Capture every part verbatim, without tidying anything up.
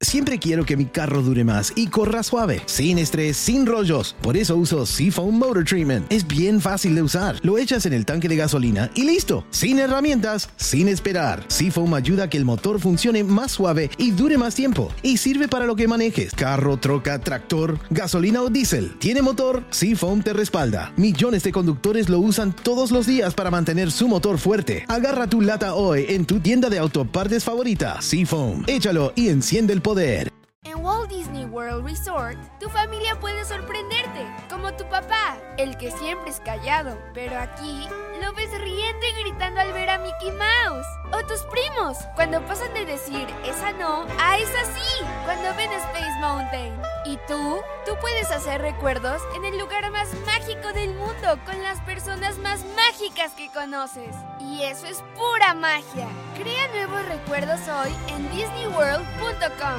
Siempre quiero que mi carro dure más y corra suave, sin estrés, sin rollos. Por eso uso Seafoam Motor Treatment. Es bien fácil de usar. Lo echas en el tanque de gasolina y listo. Sin herramientas, sin esperar. Seafoam ayuda a que el motor funcione más suave y dure más tiempo. Y sirve para lo que manejes. Carro, troca, tractor, gasolina o diésel. ¿Tiene motor? Seafoam te respalda. Millones de conductores lo usan todos los días para mantener su motor fuerte. Agarra tu lata hoy en tu tienda de autopartes favorita. Seafoam. Échalo y enciende el poder. En Walt Disney World Resort, tu familia puede sorprenderte, como tu papá, el que siempre es callado, pero aquí lo ves riendo y gritando al ver a Mickey Mouse. O tus primos, cuando pasan de decir esa no a esa sí, cuando ven Space Mountain. Y tú, tú puedes hacer recuerdos en el lugar más mágico del mundo con las personas más mágicas que conoces. Y eso es pura magia. Crea nuevos recuerdos hoy en disney world punto com.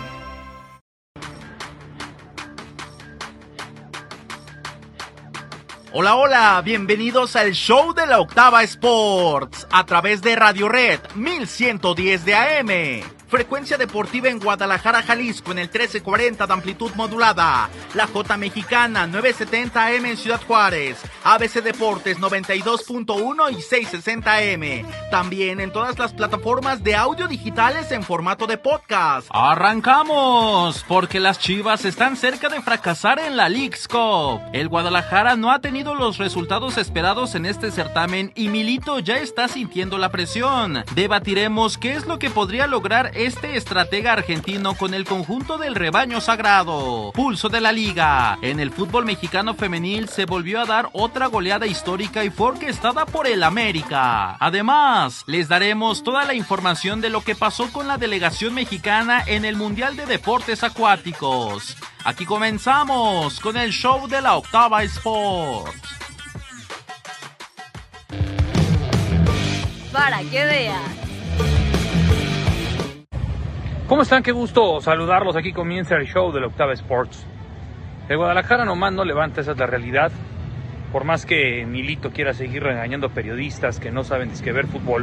Hola, hola, bienvenidos al show de la Octava Sports a través de Radio Red mil ciento diez de A M. Frecuencia deportiva en Guadalajara, Jalisco en el trece cuarenta de amplitud modulada. La J Mexicana nueve setenta A M en Ciudad Juárez. A B C Deportes noventa y dos punto uno y seiscientos sesenta A M. También en todas las plataformas de audio digitales en formato de podcast. ¡Arrancamos! Porque las Chivas están cerca de fracasar en la Leagues Cup. El Guadalajara no ha tenido los resultados esperados en este certamen y Milito ya está sintiendo la presión. Debatiremos qué es lo que podría lograr este estratega argentino con el conjunto del rebaño sagrado. Pulso de la liga. En el fútbol mexicano femenil se volvió a dar otra goleada histórica y fue orquestada por el América. Además, les daremos toda la información de lo que pasó con la delegación mexicana en el Mundial de Deportes Acuáticos. Aquí comenzamos con el show de la Octava Sports. Para que veas. ¿Cómo están? Qué gusto saludarlos. Aquí comienza el show de la Octava Sports. El Guadalajara nomás no levanta, esa es la realidad. Por más que Milito quiera seguir regañando periodistas que no saben describir fútbol,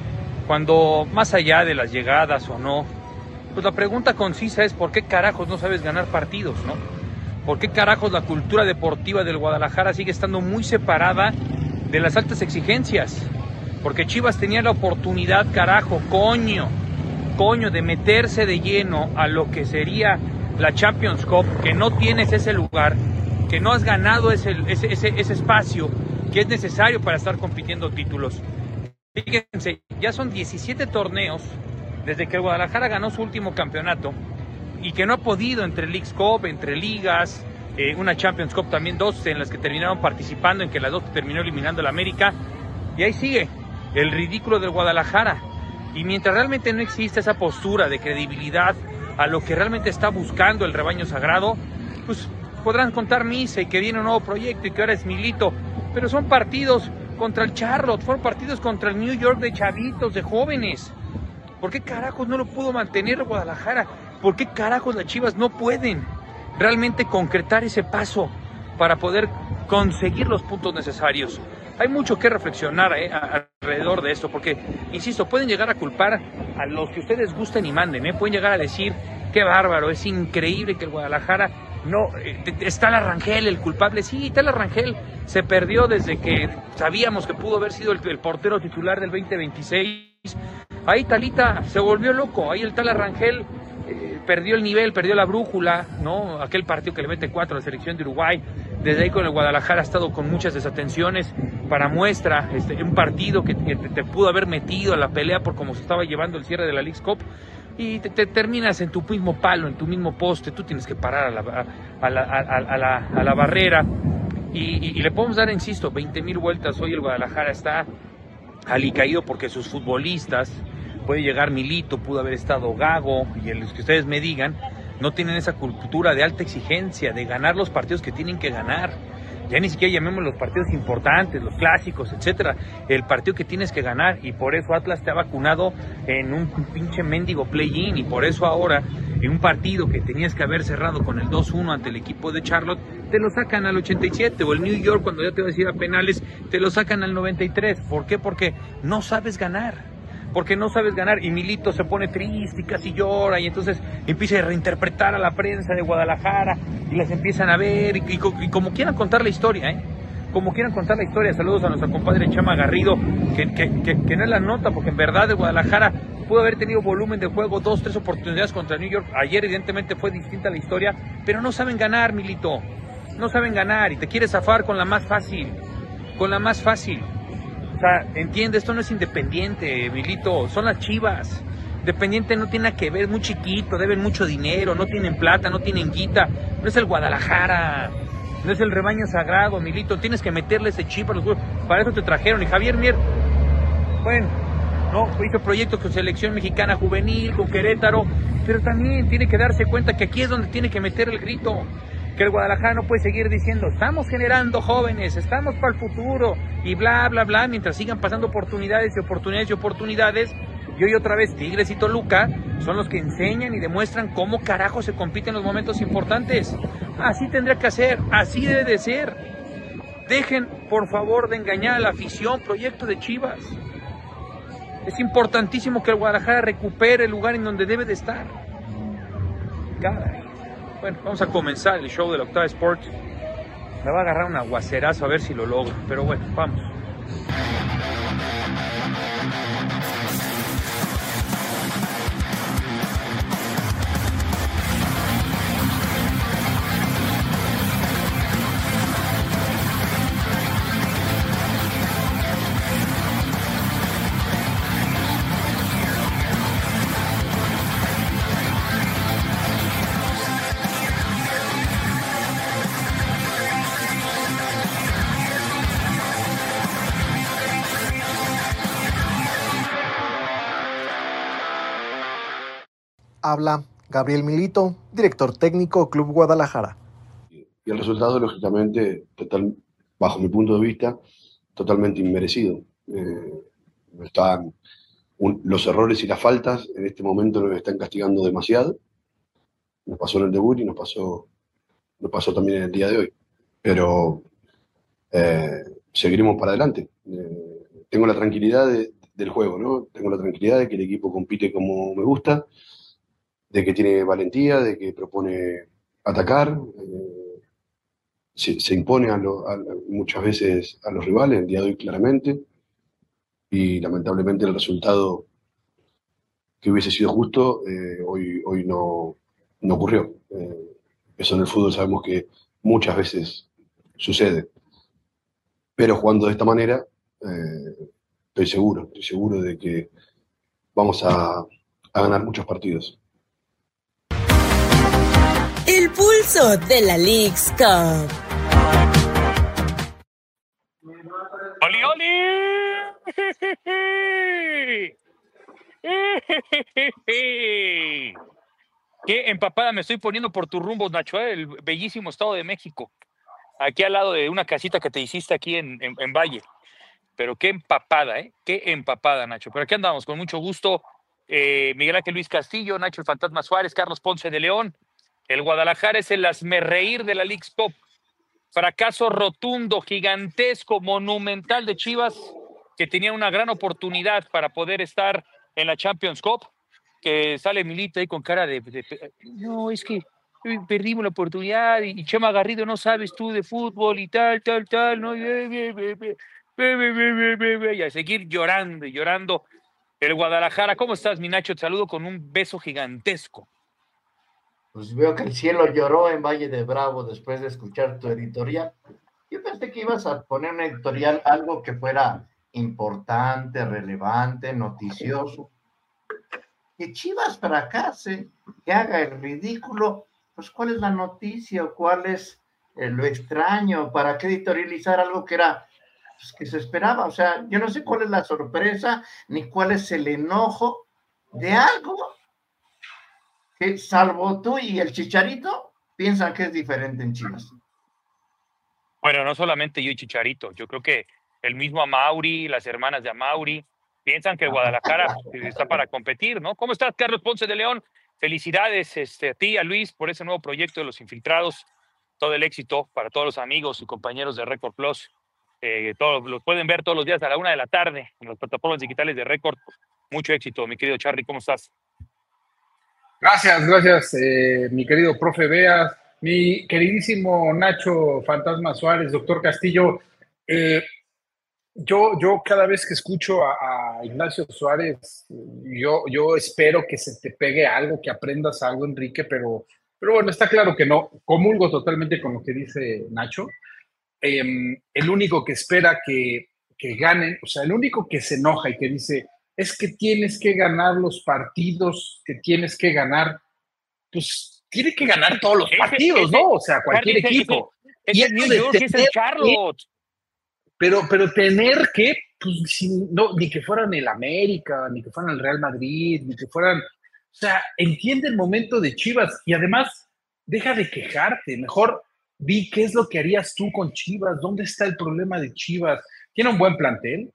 cuando más allá de las llegadas o no, pues la pregunta concisa es ¿por qué carajos no sabes ganar partidos, no? ¿Por qué carajos la cultura deportiva del Guadalajara sigue estando muy separada de las altas exigencias? Porque Chivas tenía la oportunidad, carajo, coño, coño, de meterse de lleno a lo que sería la Champions Cup, que no tienes ese lugar, que no has ganado ese, ese, ese, ese espacio que es necesario para estar compitiendo títulos. Fíjense, ya son diecisiete torneos desde que el Guadalajara ganó su último campeonato y que no ha podido entre Leagues Cup, entre ligas, eh, una Champions Cup también, dos en las que terminaron participando, en que las dos terminó eliminando el América, y ahí sigue el ridículo del Guadalajara. Y mientras realmente no existe esa postura de credibilidad a lo que realmente está buscando el rebaño sagrado, pues podrán contar misa y que viene un nuevo proyecto y que ahora es Milito, pero son partidos contra el Charlotte, fueron partidos contra el New York de chavitos, de jóvenes. ¿Por qué carajos no lo pudo mantener el Guadalajara? ¿Por qué carajos las Chivas no pueden realmente concretar ese paso para poder conseguir los puntos necesarios? Hay mucho que reflexionar eh, alrededor de esto, porque, insisto, pueden llegar a culpar a los que ustedes gusten y manden, eh, pueden llegar a decir, qué bárbaro, es increíble que el Guadalajara no, eh, está la Rangel, el culpable, sí, está la Rangel, se perdió desde que sabíamos que pudo haber sido el, el portero titular del veinte veintiséis, ahí Talita se volvió loco, ahí el tal Rangel eh, perdió el nivel, perdió la brújula, ¿no? Aquel partido que le mete cuatro a la selección de Uruguay. Desde ahí con el Guadalajara ha estado con muchas desatenciones. Para muestra, este, un partido que, que te, te pudo haber metido a la pelea por cómo se estaba llevando el cierre de la Leagues Cup, y te, te terminas en tu mismo palo, en tu mismo poste. Tú tienes que parar a la, a la, a, a la, a la barrera y, y, y le podemos dar, insisto, veinte mil vueltas. Hoy el Guadalajara está alicaído porque sus futbolistas, puede llegar Milito, pudo haber estado Gago y los que ustedes me digan, no tienen esa cultura de alta exigencia, de ganar los partidos que tienen que ganar. Ya ni siquiera llamemos los partidos importantes, los clásicos, etcétera. El partido que tienes que ganar, y por eso Atlas te ha vacunado en un pinche mendigo play-in, y por eso ahora, en un partido que tenías que haber cerrado con el dos uno ante el equipo de Charlotte, te lo sacan al ochenta y siete, o el New York, cuando ya te vas a ir a penales, te lo sacan al noventa y tres. ¿Por qué? Porque no sabes ganar. porque no sabes ganar. Y Milito se pone triste y casi llora, y entonces empieza a reinterpretar a la prensa de Guadalajara y las empiezan a ver, y, y, y como quieran contar la historia, ¿eh? Como quieran contar la historia. Saludos a nuestra compadre Chama Garrido, que, que, que, que no es la nota, porque en verdad de Guadalajara pudo haber tenido volumen de juego, dos, tres oportunidades contra New York. Ayer evidentemente fue distinta la historia, pero no saben ganar, Milito. No saben ganar y te quieres zafar con la más fácil, con la más fácil. O sea, entiende, esto no es Independiente, Milito, son las Chivas. Independiente no tiene nada que ver, es muy chiquito, deben mucho dinero, no tienen plata, no tienen guita. No es el Guadalajara, no es el rebaño sagrado, Milito. Tienes que meterle ese chip a los juegos. Para eso te trajeron. Y Javier Mier, bueno, no, hizo proyectos con Selección Mexicana Juvenil, con Querétaro, pero también tiene que darse cuenta que aquí es donde tiene que meter el grito. Que el Guadalajara no puede seguir diciendo, estamos generando jóvenes, estamos para el futuro, y bla, bla, bla, mientras sigan pasando oportunidades y oportunidades y oportunidades. Y hoy otra vez Tigres y Toluca son los que enseñan y demuestran cómo carajo se compite en los momentos importantes. Así tendría que hacer, así debe de ser. Dejen, por favor, de engañar a la afición, proyecto de Chivas. Es importantísimo que el Guadalajara recupere el lugar en donde debe de estar. Caray. Bueno, vamos a comenzar el show de la Octava Sports. Me va a agarrar un aguacerazo a ver si lo logro, pero bueno, vamos. Habla Gabriel Milito, director técnico Club Guadalajara. Y el resultado, lógicamente, total, bajo mi punto de vista, totalmente inmerecido. Eh, están, un, los errores y las faltas en este momento nos están castigando demasiado. Nos pasó en el debut y nos pasó, nos pasó también en el día de hoy. Pero eh, seguiremos para adelante. Eh, tengo la tranquilidad de, del juego, ¿no? Tengo la tranquilidad de que el equipo compite como me gusta, de que tiene valentía, de que propone atacar, eh, se, se impone a lo, a, muchas veces a los rivales, el día de hoy claramente, y lamentablemente el resultado que hubiese sido justo eh, hoy, hoy no, no ocurrió. Eh, eso en el fútbol sabemos que muchas veces sucede, pero jugando de esta manera eh, estoy seguro, estoy seguro de que vamos a, a ganar muchos partidos. El pulso de la Leagues Cup. ¡Oli, oli! Qué empapada me estoy poniendo por tus rumbos, Nacho, ¿eh? El bellísimo Estado de México. Aquí al lado de una casita que te hiciste aquí en, en, en Valle. Pero qué empapada, ¿eh? Qué empapada, Nacho. Pero aquí andamos, con mucho gusto. Eh, Miguel Ángel Luis Castillo, Nacho el Fantasma Suárez, Carlos Ponce de León. El Guadalajara es el hazmerreír de la Leagues Cup. Fracaso rotundo, gigantesco, monumental de Chivas, que tenía una gran oportunidad para poder estar en la Champions Cup, que sale Milito ahí con cara de, de, de no, es que perdimos la oportunidad, y Chema Garrido, no sabes tú de fútbol y tal, tal, tal, ¿no? Y a seguir llorando y llorando el Guadalajara. ¿Cómo estás, mi Nacho? Te saludo con un beso gigantesco. Pues veo que el cielo lloró en Valle de Bravo después de escuchar tu editorial. Yo pensé que ibas a poner un editorial, algo que fuera importante, relevante, noticioso. Que Chivas fracase, que haga el ridículo, pues ¿cuál es la noticia o cuál es eh, lo extraño? ¿Para qué editorializar algo que era, pues, que se esperaba? O sea, yo no sé cuál es la sorpresa, ni cuál es el enojo de algo que salvo tú y el Chicharito piensan que es diferente en Chivas. Bueno, no solamente yo y Chicharito, yo creo que el mismo Amauri, las hermanas de Amauri, piensan que el Guadalajara está para competir, ¿no? ¿Cómo estás, Carlos Ponce de León? Felicidades este, a ti, a Luis, por ese nuevo proyecto de Los Infiltrados. Todo el éxito para todos los amigos y compañeros de Record Plus. Eh, todos, los pueden ver todos los días a la una de la tarde en las plataformas digitales de Record. Mucho éxito, mi querido Charlie, ¿cómo estás? Gracias, gracias, eh, mi querido profe Beas, mi queridísimo Nacho Fantasma Suárez, doctor Castillo. Eh, yo, yo cada vez que escucho a, a Ignacio Suárez, yo, yo espero que se te pegue algo, que aprendas algo, Enrique, pero, pero bueno, está claro que no. Comulgo totalmente con lo que dice Nacho. Eh, el único que espera que, que ganen, o sea, el único que se enoja y que dice, es que tienes que ganar los partidos que tienes que ganar, pues tiene que ganar todos los partidos, ese, ¿no? O sea, cualquier ese, equipo. Ese, ese, ese New York es el Charlotte. Que, pero, pero tener que, pues, si, no, ni que fueran el América, ni que fueran el Real Madrid, ni que fueran, o sea, entiende el momento de Chivas y además deja de quejarte, mejor vi qué es lo que harías tú con Chivas, dónde está el problema de Chivas. Tiene un buen plantel.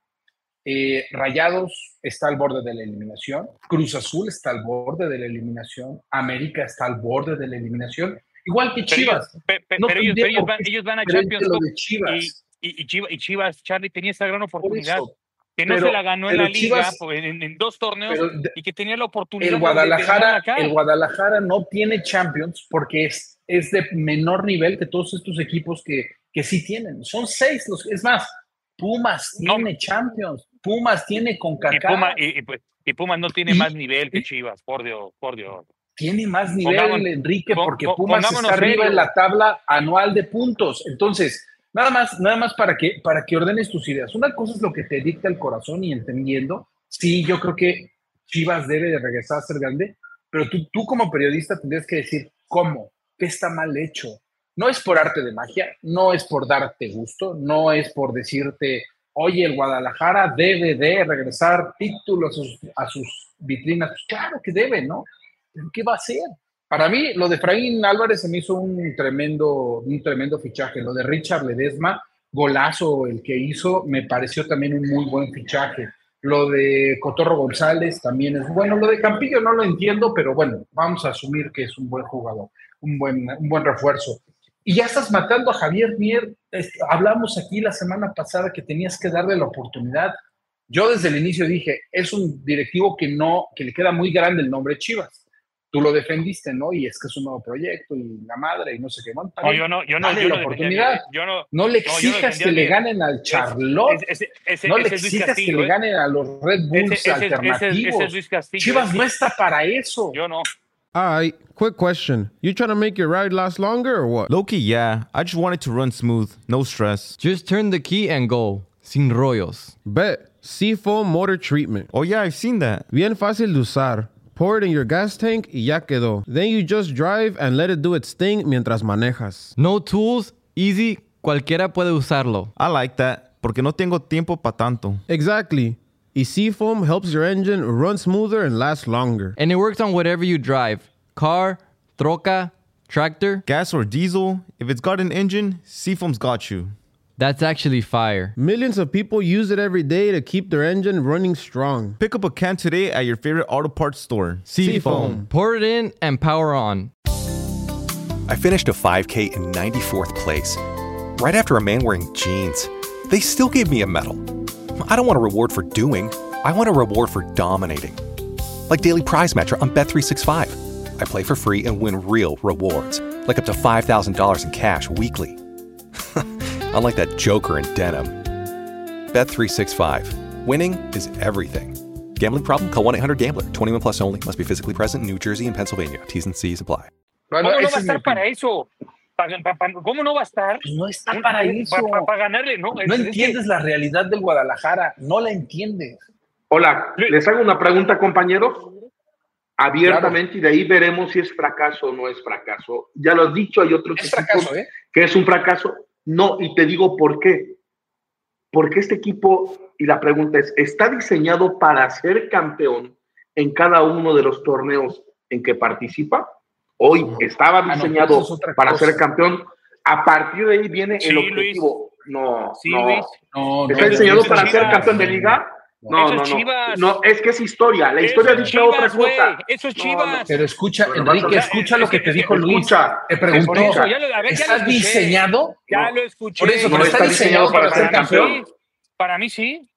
Eh, Rayados está al borde de la eliminación, Cruz Azul está al borde de la eliminación, América está al borde de la eliminación, igual que Chivas. Pero, ellos, no pero ellos, pero ellos, van, ellos van a Champions League y, y, y, Chivas, y Chivas, Charlie, tenía esa gran oportunidad, que no pero, se la ganó en la Liga Chivas, en, en dos torneos de, y que tenía la oportunidad el Guadalajara, de, de acá. El Guadalajara no tiene Champions porque es, es de menor nivel que todos estos equipos que, que sí tienen. Son seis, los, es más, Pumas tiene no. Champions, Pumas tiene CONCACAF. Y, Puma, y, y Pumas no tiene y, más nivel que Chivas, por Dios, por Dios. Tiene más nivel, Pongamos, Enrique, porque Pumas está arriba serio. en la tabla anual de puntos. Entonces, nada más, nada más para que, para que ordenes tus ideas. Una cosa es lo que te dicta el corazón y entendiendo, sí, yo creo que Chivas debe de regresar a ser grande, pero tú, tú como periodista tendrías que decir, ¿cómo? ¿Qué está mal hecho? No es por arte de magia, no es por darte gusto, no es por decirte, oye, el Guadalajara debe de regresar títulos a sus, a sus vitrinas. Pues claro que debe, ¿no? ¿Pero qué va a hacer? Para mí, lo de Efraín Álvarez se me hizo un tremendo, un tremendo fichaje. Lo de Richard Ledesma, golazo el que hizo, me pareció también un muy buen fichaje. Lo de Cotorro González también es bueno. Lo de Campillo no lo entiendo, pero bueno, vamos a asumir que es un buen jugador, un buen, un buen refuerzo. Y ya estás matando a Javier Mier. Hablamos aquí la semana pasada que tenías que darle la oportunidad. Yo desde el inicio dije, es un directivo que no, que le queda muy grande el nombre Chivas. Tú lo defendiste, ¿no? Y es que es un nuevo proyecto y la madre y no sé qué. Bueno, no, yo no, yo no, dale yo la no oportunidad. Yo no, no le exijas no, que le ganen al Charlotte. Ese, ese, no le exijas Castillo, que ¿eh? le ganen a los Red Bulls ese, ese, alternativos. Ese, ese es Castillo, Chivas ese. no está para eso. Yo no. All right, quick question. You trying to make your ride last longer or what? Low-key, yeah. I just want it to run smooth. No stress. Just turn the key and go. Sin rollos. Bet. Seafoam Motor Treatment. Oh, yeah, I've seen that. Bien fácil de usar. Pour it in your gas tank y ya quedó. Then you just drive and let it do its thing mientras manejas. No tools, easy, cualquiera puede usarlo. I like that, porque no tengo tiempo pa' tanto. Exactly. Y Seafoam helps your engine run smoother and last longer. And it works on whatever you drive. Car, troca, tractor. Gas or diesel, if it's got an engine, Seafoam's got you. That's actually fire. Millions of people use it every day to keep their engine running strong. Pick up a can today at your favorite auto parts store. Seafoam. Pour it in and power on. I finished a five K in ninety-fourth place. Right after a man wearing jeans. They still gave me a medal. I don't want a reward for doing. I want a reward for dominating. Like Daily Prize Matcher on Bet three sixty-five. I play for free and win real rewards. Like up to five thousand dollars in cash weekly. Unlike that joker in denim. Bet three sixty-five. Winning is everything. Gambling problem? Call one eight hundred gambler. twenty-one plus only. Must be physically present in New Jersey and Pennsylvania. T's and C's apply. ¿Cómo no va a estar para eso? ¿Cómo no va a estar? No está para eso. Para, para ganarle, ¿no? No entiendes la realidad del Guadalajara. No la entiendes. Hola, les hago una pregunta, compañeros. Abiertamente, claro. Y de ahí veremos si es fracaso o no es fracaso. Ya lo has dicho, hay otros es fracaso, ¿eh? que es un fracaso. No, y te digo por qué. Porque este equipo, y la pregunta es, ¿está diseñado para ser campeón en cada uno de los torneos en que participa? Hoy no. estaba diseñado ah, no, es para cosa. ser campeón. A partir de ahí viene sí, el objetivo. Luis. No, sí, no. Luis. no. ¿Está no, diseñado no, para Chivas. ser campeón de liga? No, no, no. No, es que es historia. La historia eso dice Chivas, otra cosa. Wey. Eso es Chivas. No, no. Pero escucha, Pero Enrique, escucha lo que te dijo Luis. Escucha, te preguntó, eso, ya lo, ver, ¿estás ya diseñado? Ya lo escuché. Por eso, no ¿está diseñado para, para ser campeón? Sí. Para mí sí.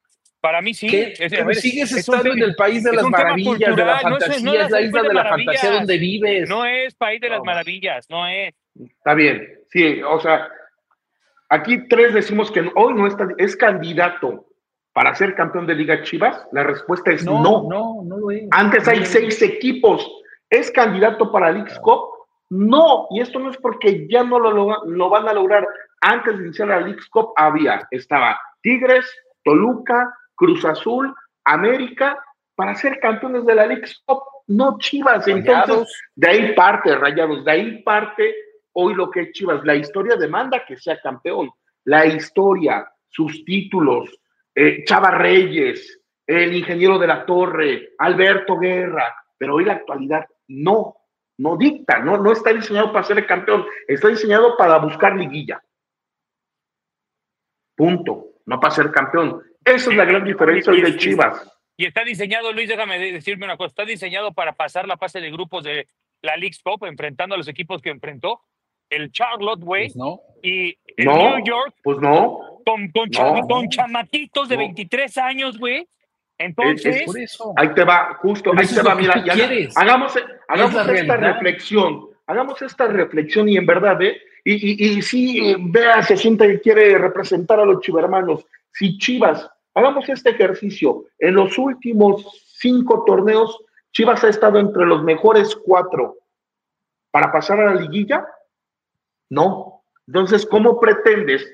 Para mí sí. ¿Qué? Es, Pero ver, sigues es estando un, en el país de las maravillas, de la fantasía, no es, no es la isla de, de la fantasía donde vives. No es país de las maravillas, no es. Está bien, sí, o sea, aquí tres decimos que hoy no está, es candidato para ser campeón de Liga Chivas. La respuesta es no. No, no, no lo es. Antes no hay es. seis equipos. ¿Es candidato para la Leagues Cup? No, y esto no es porque ya no lo, lo, lo van a lograr. Antes de iniciar la Leagues Cup había, estaba Tigres, Toluca, Cruz Azul, América, para ser campeones de la Leagues Cup, no Chivas. Entonces, Rayados. De ahí parte, Rayados, de ahí parte hoy lo que es Chivas. La historia demanda que sea campeón. La historia, sus títulos, eh, Chava Reyes, el ingeniero de la Torre, Alberto Guerra, pero hoy la actualidad no, no dicta, no, no está diseñado para ser el campeón, está diseñado para buscar liguilla. Punto, no para ser campeón. Esa es la gran diferencia hoy de Chivas. Y está diseñado, Luis, déjame decirme una cosa, está diseñado para pasar la fase de grupos de la Leagues Cup, enfrentando a los equipos que enfrentó, el Charlotte Way, pues no. y el no, New York, pues no, con, con, no, cham con chamaquitos de no. veintitrés años, güey. Entonces, es, es por eso. Ahí te va, justo, ahí te va, mira, ya, hagamos, hagamos esta reflexión, hagamos esta reflexión y en verdad, ¿eh? Y, y, y sí, vea, se siente que quiere representar a los chivermanos. Si Chivas, hagamos este ejercicio, en los últimos cinco torneos, Chivas ha estado entre los mejores cuatro para pasar a la liguilla. No. Entonces, ¿cómo pretendes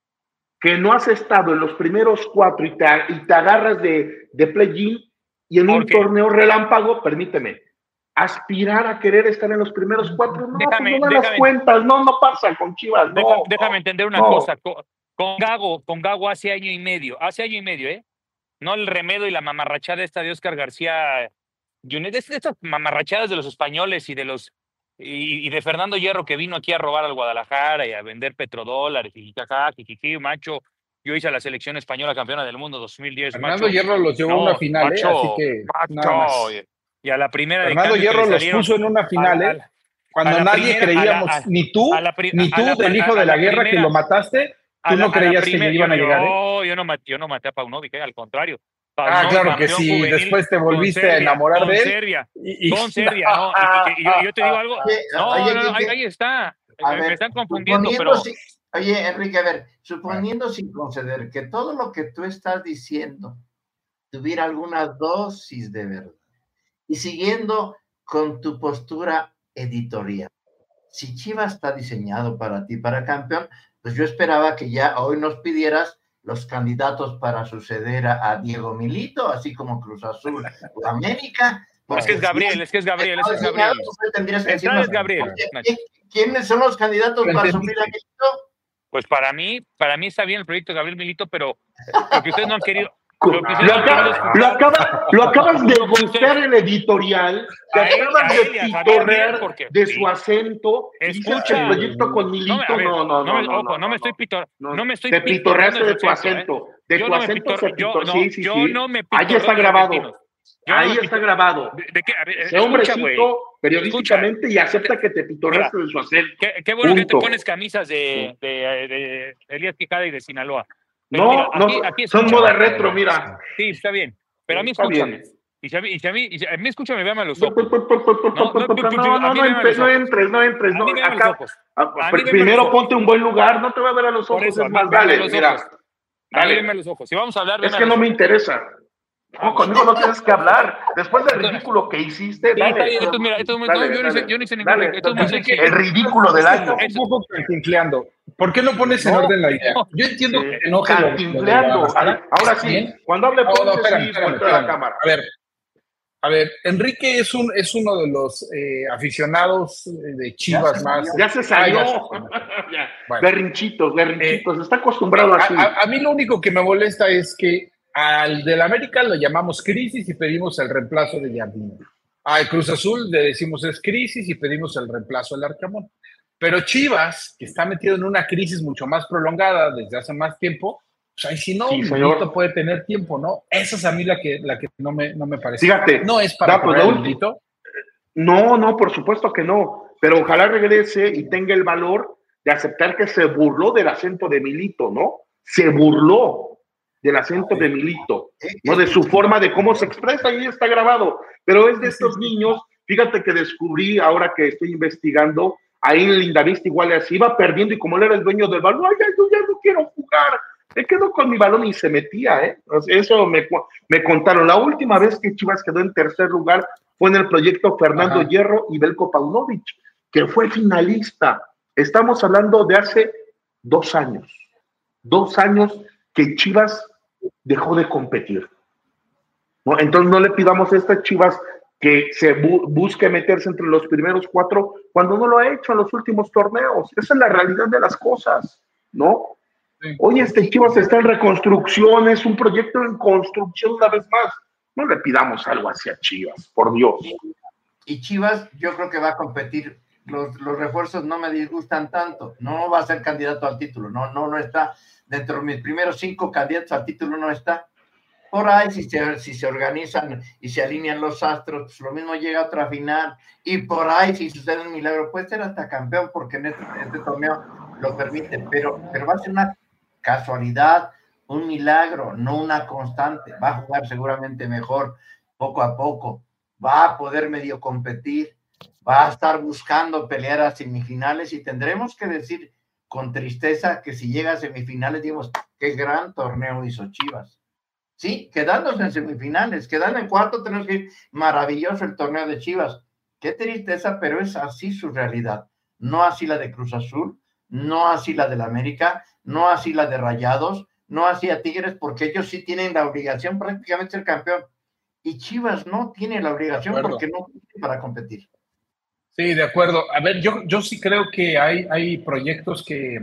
que no has estado en los primeros cuatro y te, y te agarras de, de play-in y en un torneo relámpago, permíteme, aspirar a querer estar en los primeros cuatro? No, déjame, pues no dan las cuentas, no, no pasa con Chivas, deja, no. Déjame entender una no. cosa, con, con Gago, con Gago hace año y medio, hace año y medio, ¿eh? No el remedo y la mamarrachada esta de Óscar García, de estas mamarrachadas de los españoles y de los Y, y de Fernando Hierro, que vino aquí a robar al Guadalajara y a vender petrodólares y jajaja, jiji, macho. Yo hice a la selección española campeona del mundo dos mil diez, Fernando macho. Hierro los llevó no, a una final, macho, ¿eh? Así que macho. nada más. Y a la primera Fernando de Hierro los puso en una final, ¿eh? Cuando nadie primera, creíamos, a la, a, ni tú, ni tú, la, del hijo de la, la guerra primera, que lo mataste, tú la, no creías primera, que iban a llegar, yo, ¿eh? Yo no, maté, yo no maté a Paunovic, ¿eh? Al contrario. Ah, no, claro que sí, después te volviste Serbia, a enamorar de él. Serbia, y, y, con Serbia, no, y, y, y yo, yo te digo algo, no, no, no, ahí, ahí está, me ver, están confundiendo, pero... Si, oye, Enrique, a ver, suponiendo sin conceder que todo lo que tú estás diciendo tuviera alguna dosis de verdad, y siguiendo con tu postura editorial, si Chivas está diseñado para ti, para campeón, pues yo esperaba que ya hoy nos pidieras los candidatos para suceder a, a Diego Milito, así como Cruz Azul o América. Es que es Gabriel, es que es Gabriel, es que es Gabriel. Tendrías que decirnos, es Gabriel. ¿Quiénes son los candidatos para suplir a Milito? Pues para mí, para mí está bien el proyecto de Gabriel Milito, pero lo que ustedes no han querido... Lo, lo, acaba, lo, acaba, lo acabas de golpear en editorial, te acabas de pitorrear de su acento, escucha el proyecto con Milito, no, no, no, no, no, ojo, no me estoy pitorreando, no me estoy te pitorreaste de tu acento, de tu acento se pitorreó, sí, sí, sí, ahí está grabado, ahí está grabado, ese hombrecito periodísticamente y acepta que te pitorreaste de su acento. Qué bueno que te pones camisas de de Elías Quijada y de Sinaloa. Pero no, mira, aquí, no, aquí son moda retro, mira. Sí, está bien. Pero a mí escúchame. Y si a mí, y si a mí, y si a mí escúchame, véame a los ojos. No, no, no, no, no entres, no entres, no entres. No, acá, primero ponte un buen lugar, no te voy a ver a los ojos, eso, es más, dale, mira. Dale, veme a los ojos. Si vamos a hablar, es que no me interesa. No, conmigo no tienes que hablar. Después del ridículo que hiciste, dale. Esto, mira, esto, dale, no, yo, dale, yo no hice ningún. Esto es muy sencillo. El ridículo del año. Un poco cantinfleando. ¿Por qué no pones en no, orden la idea? Yo entiendo que no cantinfleando. Ahora sí, cuando hable no, no, espérame, espérame, espérame. La cámara. A ver, a ver, Enrique es un es uno de los eh, aficionados de Chivas ya más. Ya se salió. ya. Bueno. Berrinchitos, berrinchitos. Eh, está acostumbrado así. A, a, a mí lo único que me molesta es que al del América lo llamamos crisis y pedimos el reemplazo de Jardine. Al Cruz Azul le decimos es crisis y pedimos el reemplazo del Arcamón. Pero Chivas, que está metido en una crisis mucho más prolongada desde hace más tiempo, pues ahí sí no, sí, Milito puede tener tiempo, ¿no? Esa es a mí la que, la que no, me, no me parece. Fíjate. No es para da, pues, Milito. No, no, por supuesto que no. Pero ojalá regrese y tenga el valor de aceptar que se burló del acento de Milito, ¿no? Se burló del acento de Milito. ¿no? De su forma, de cómo se expresa, y está grabado, pero es de estos niños. Fíjate que descubrí, ahora que estoy investigando, ahí en Lindavista igual así, iba perdiendo, y como él era el dueño del balón, ay, yo ya no quiero jugar, me quedo con mi balón, y se metía, ¿eh? Eso me, me contaron. La última vez que Chivas quedó en tercer lugar fue en el proyecto Fernando Ajá. Hierro y Belko Paunovic, que fue finalista. Estamos hablando de hace dos años, dos años que Chivas dejó de competir, ¿no? Entonces no le pidamos a estas Chivas que se bu busque meterse entre los primeros cuatro cuando no lo ha hecho en los últimos torneos. Esa es la realidad de las cosas, ¿no? Sí. Hoy este Chivas está en reconstrucción, es un proyecto en construcción una vez más. No le pidamos algo hacia Chivas, por Dios. Y Chivas yo creo que va a competir. Los, los refuerzos no me disgustan tanto. No va a ser candidato al título. No, no, no está. Dentro de mis primeros cinco candidatos al título no está. Por ahí, si se, si se organizan y se alinean los astros, pues lo mismo llega a otra final. Y por ahí, si sucede un milagro, puede ser hasta campeón, porque en este, este torneo lo permite. Pero, pero va a ser una casualidad, un milagro, no una constante. Va a jugar seguramente mejor, poco a poco. Va a poder medio competir. Va a estar buscando pelear a semifinales, y tendremos que decir con tristeza que si llega a semifinales, digamos, qué gran torneo hizo Chivas. Sí, quedándose en semifinales, quedando en cuarto, tenemos que ir, maravilloso el torneo de Chivas. Qué tristeza, pero es así su realidad. No así la de Cruz Azul, no así la del América, no así la de Rayados, no así a Tigres, porque ellos sí tienen la obligación prácticamente de ser campeón. Y Chivas no tiene la obligación porque no tiene para competir. Sí, de acuerdo. A ver, yo, yo sí creo que hay, hay proyectos que,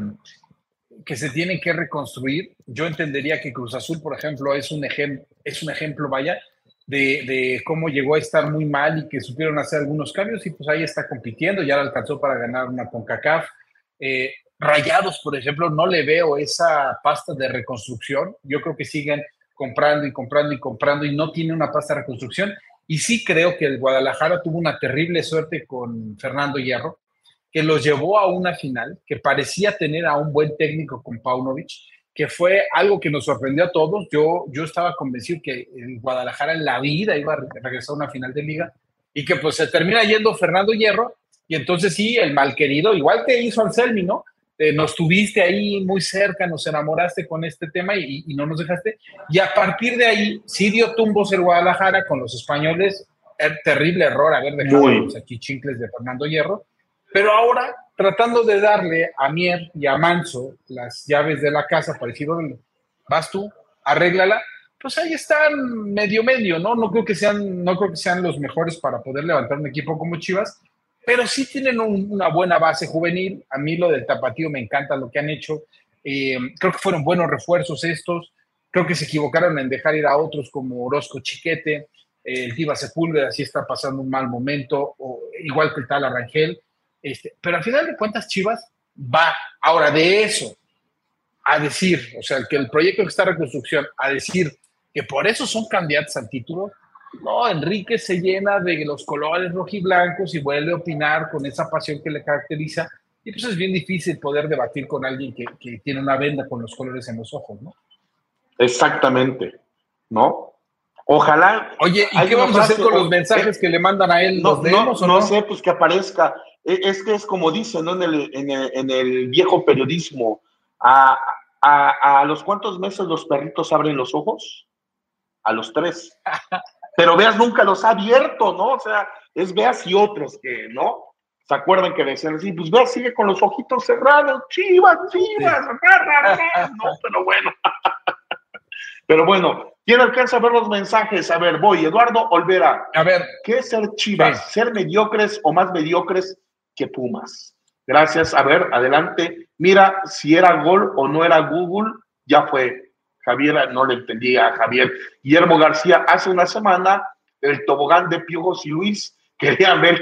que se tienen que reconstruir. Yo entendería que Cruz Azul, por ejemplo, es un, ejem es un ejemplo, vaya, de, de cómo llegó a estar muy mal y que supieron hacer algunos cambios, y pues ahí está compitiendo, ya la alcanzó para ganar una CONCACAF. Eh, Rayados, por ejemplo, no le veo esa pasta de reconstrucción. Yo creo que siguen comprando y comprando y comprando y no tiene una pasta de reconstrucción. Y sí creo que el Guadalajara tuvo una terrible suerte con Fernando Hierro, que los llevó a una final, que parecía tener a un buen técnico con Paunovic, que fue algo que nos sorprendió a todos. Yo, yo estaba convencido que el Guadalajara en la vida iba a regresar a una final de liga, y que pues se termina yendo Fernando Hierro, y entonces sí, el malquerido, igual que hizo Anselmi, ¿no? Eh, nos tuviste ahí muy cerca, nos enamoraste con este tema y, y no nos dejaste. Y a partir de ahí, sí dio tumbos el Guadalajara con los españoles. Er, terrible error haber dejado Muy. los achichincles de Fernando Hierro. Pero ahora, tratando de darle a Mier y a Manso las llaves de la casa, parecido, vas tú, arréglala, pues ahí están medio medio, ¿no? No creo que sean, no creo que sean los mejores para poder levantar un equipo como Chivas, pero sí tienen un, una buena base juvenil. A mí lo del Tapatío me encanta lo que han hecho. Eh, creo que fueron buenos refuerzos estos. Creo que se equivocaron en dejar ir a otros como Orozco Chiquete. Eh, el Tiva Sepúlveda sí está pasando un mal momento, o, igual que el tal Arrangel. Este, pero al final de cuentas Chivas va. Ahora, de eso a decir, o sea, que el proyecto que está en reconstrucción, a decir que por eso son candidatos al título. No, Enrique se llena de los colores rojiblancos y vuelve a opinar con esa pasión que le caracteriza, y pues es bien difícil poder debatir con alguien que, que tiene una venda con los colores en los ojos, ¿no? Exactamente, ¿no? Ojalá... Oye, ¿y qué vamos a hacer con los mensajes eh, que le mandan a él? No, ¿Los leemos no, o no? No sé, pues que aparezca. Es que es como dicen, ¿no? En el, en el, en el viejo periodismo, a, a, a los cuántos meses los perritos abren los ojos? A los tres. Pero Veas nunca los ha abierto, ¿no? O sea, es Veas y otros que, ¿no? ¿Se acuerdan que decían así? Pues Veas sigue con los ojitos cerrados, Chivas, Chivas, sí. No, pero bueno. Pero bueno, ¿quién alcanza a ver los mensajes? A ver, voy, Eduardo Olvera. A ver. ¿Qué es ser Chivas? Sí. ¿Ser mediocres o más mediocres que Pumas? Gracias, a ver, adelante. Mira, si era gol o no era Google, ya fue. Javier, no le entendía a Javier. Guillermo García, hace una semana, el tobogán de Piojos y Luis querían ver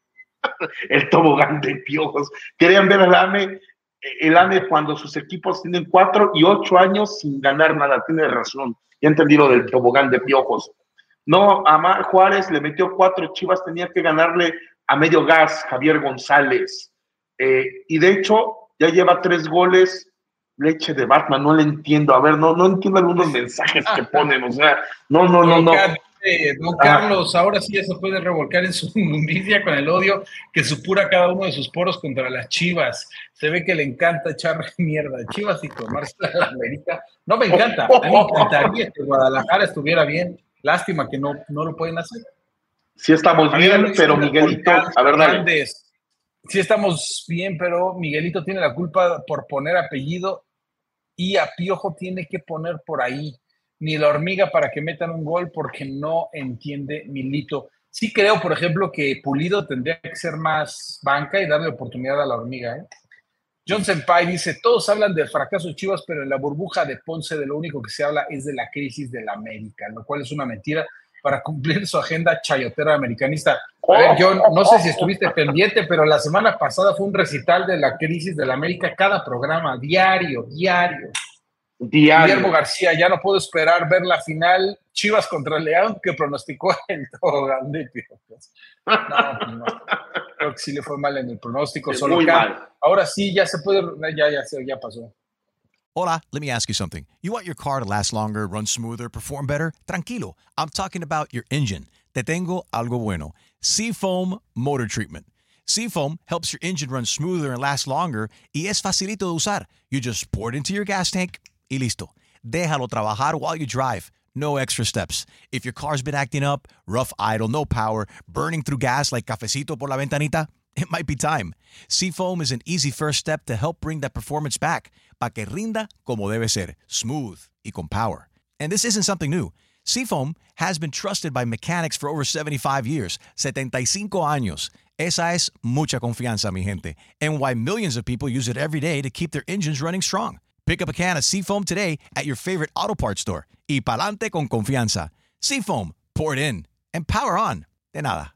el tobogán de Piojos, querían ver el AME, el AME cuando sus equipos tienen cuatro y ocho años sin ganar nada. Tiene razón, ya entendí lo del tobogán de Piojos. No, Amar Juárez le metió cuatro, Chivas tenía que ganarle a medio gas, Javier González. Eh, y de hecho, ya lleva tres goles leche de Batman, no le entiendo. A ver, no, no entiendo algunos mensajes que ponen, o sea, no, no, no, no. Eh, don Carlos, ah. ahora sí ya se puede revolcar en su inmundicia con el odio que supura cada uno de sus poros contra las Chivas. Se ve que le encanta echar mierda a Chivas y tomarse la América. No me encanta, a mí me encantaría que Guadalajara estuviera bien. Lástima que no, no lo pueden hacer. Sí estamos bien, pero Miguelito, a ver, dale. Sí estamos bien, pero Miguelito tiene la culpa por poner apellido y a Piojo tiene que poner por ahí. Ni la hormiga para que metan un gol porque no entiende Milito. Sí creo, por ejemplo, que Pulido tendría que ser más banca y darle oportunidad a la hormiga. ¿eh? John Senpai dice, todos hablan del fracaso de Chivas, pero en la burbuja de Ponce de lo único que se habla es de la crisis de la América, lo cual es una mentira para cumplir su agenda chayotera americanista. A ver, John, no sé si estuviste pendiente, pero la semana pasada fue un recital de la crisis de la América, cada programa, diario, diario. Diario. Guillermo García, ya no puedo esperar ver la final Chivas contra León que pronosticó el tobogán de Piojos. No, no, creo que sí le fue mal en el pronóstico. Es solo muy acá. mal. Ahora sí, ya se puede, ya, ya, ya pasó. Hola, let me ask you something. You want your car to last longer, run smoother, perform better? Tranquilo, I'm talking about your engine. Te tengo algo bueno. Seafoam Motor Treatment. Seafoam helps your engine run smoother and last longer y es facilito de usar. You just pour it into your gas tank y listo. Déjalo trabajar while you drive. No extra steps. If your car's been acting up, rough idle, no power, burning through gas like cafecito por la ventanita, it might be time. Seafoam is an easy first step to help bring that performance back, pa que rinda como debe ser, smooth y con power. And this isn't something new. Seafoam has been trusted by mechanics for over seventy-five years, setenta y cinco años. Esa es mucha confianza, mi gente, and why millions of people use it every day to keep their engines running strong. Pick up a can of Seafoam today at your favorite auto parts store. Y pa'lante con confianza. Seafoam, pour it in, and power on. De nada.